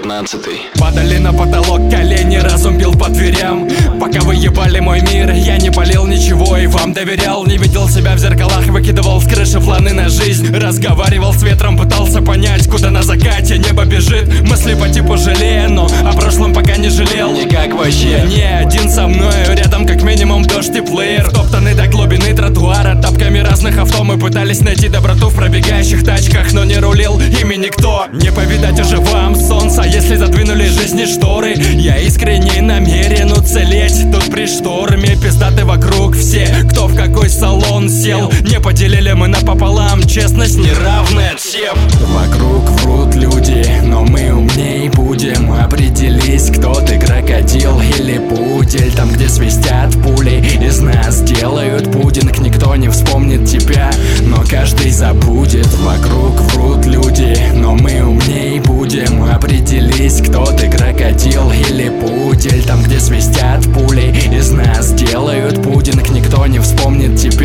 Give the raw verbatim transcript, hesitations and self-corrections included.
пятнадцатый. Падали на потолок колени, разум бил по дверям. Пока вы ебали мой мир, я не полил ничего и вам доверял. Не видел себя в зеркалах, выкидывал с крыши планы на жизнь. Разговаривал с ветром, пытался понять, куда на закате небо бежит. Мысли по типу жалея, но о прошлом пока не жалел. Никак вообще. Я не один со мною, рядом как минимум дождь и плеер. Топтаны до глубины тротуара, тапками разных авто. Мы пытались найти доброту в пробегающих тачках, но не рулил ими никто. Не повидать уже вам солнца, если задвинули жизни шторы. Я искренне намерен уцелеть тут при шторме. Пиздаты вокруг все, кто в какой салон сел. Не поделили мы напополам, честность неравный отсев. Вокруг врут люди, но мы умней будем. Определись, кто ты, крокодил или пудель. Там, где свистят пули, из нас делают пудинг. Никто не вспомнит тебя, но каждый забудет. Вокруг врут люди, но мы умней будем. Определись, кто ты, крокодил или пудель. Там, где свистят пули, из нас делают пудинг. Никто не вспомнит тебя.